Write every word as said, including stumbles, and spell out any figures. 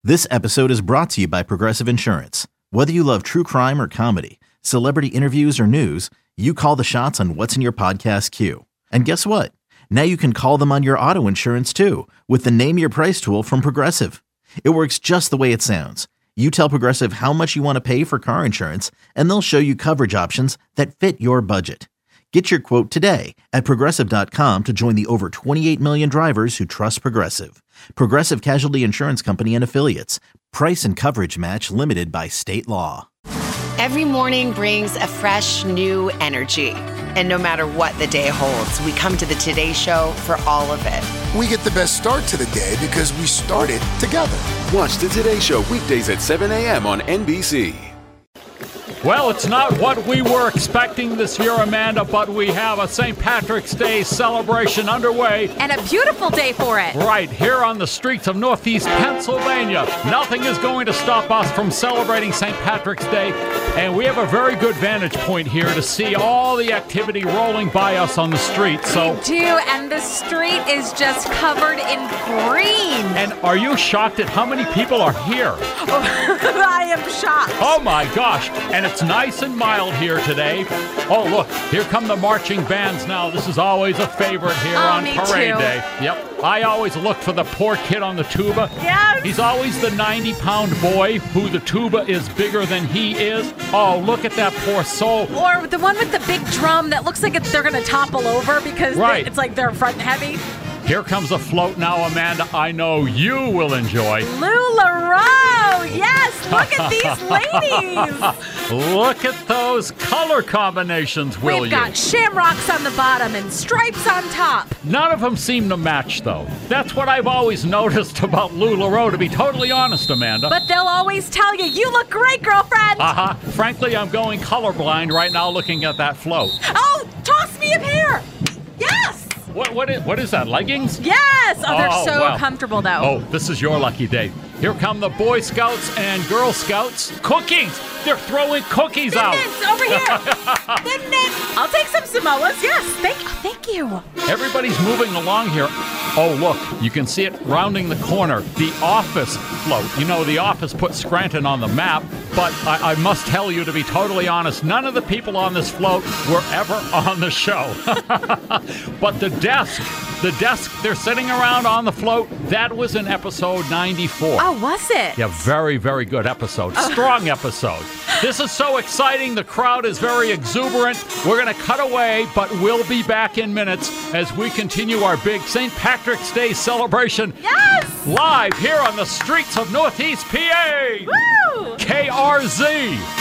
This episode is brought to you by Progressive Insurance. Whether you love true crime or comedy, celebrity interviews or news, you call the shots on what's in your podcast queue. And guess what? Now you can call them on your auto insurance too with the Name Your Price tool from Progressive. It works just the way it sounds. You tell Progressive how much you want to pay for car insurance, and they'll show you coverage options that fit your budget. Get your quote today at Progressive dot com to join the over twenty-eight million drivers who trust Progressive. Progressive Casualty Insurance Company and Affiliates. Price and coverage match limited by state law. Every morning brings a fresh, new energy. And no matter what the day holds, we come to the Today Show for all of it. We get the best start to the day because we started together. Watch the Today Show weekdays at seven a.m. on N B C. Well, it's not what we were expecting this year, Amanda, but we have a Saint Patrick's Day celebration underway. And a beautiful day for it. Right here on the streets of Northeast Pennsylvania. Nothing is going to stop us from celebrating Saint Patrick's Day. And we have a very good vantage point here to see all the activity rolling by us on the street. So we do, and the street is just covered in green. And are you shocked at how many people are here? Oh, I am shocked. Oh, my gosh. And it's nice and mild here today. Oh, look, here come the marching bands now. This is always a favorite here oh, on me Parade too. Day. Yep. I always look for the poor kid on the tuba. Yes. He's always the ninety-pound boy who the tuba is bigger than he is. Oh, look at that poor soul. Or the one with the big drum that looks like it's, they're going to topple over because right. they, it's like they're front heavy. Here comes a float now, Amanda. I know you will enjoy. LuLaRoe! Yes, look at these ladies. Look at those color combinations, will We've you? We've got shamrocks on the bottom and stripes on top. None of them seem to match, though. That's what I've always noticed about LuLaRoe, to be totally honest, Amanda. But they'll always tell you, you look great, girlfriend. Uh-huh. Frankly, I'm going colorblind right now looking at that float. Oh, toss me a pair. Yes. What what is, what is that, leggings? Yes! Oh, they're oh, so wow. comfortable, though. Oh, this is your lucky day. Here come the Boy Scouts and Girl Scouts. Cookies! They're throwing cookies Thin out. mints over here. Thin mints. I'll take some Samoas. Yes, thank, thank you. Everybody's moving along here. Oh, look, you can see it rounding the corner. The Office float. You know, The Office put Scranton on the map, but I, I must tell you, to be totally honest, none of the people on this float were ever on the show. But the desk, the desk they're sitting around on the float, that was in episode ninety-four. Oh, was it? Yeah, very, very good episode. Strong episode. This is so exciting. The crowd is very exuberant. We're going to cut away, but we'll be back in minutes as we continue our big Saint Patrick's Day celebration. Yes! Live here on the streets of Northeast P A. Woo! K R Z.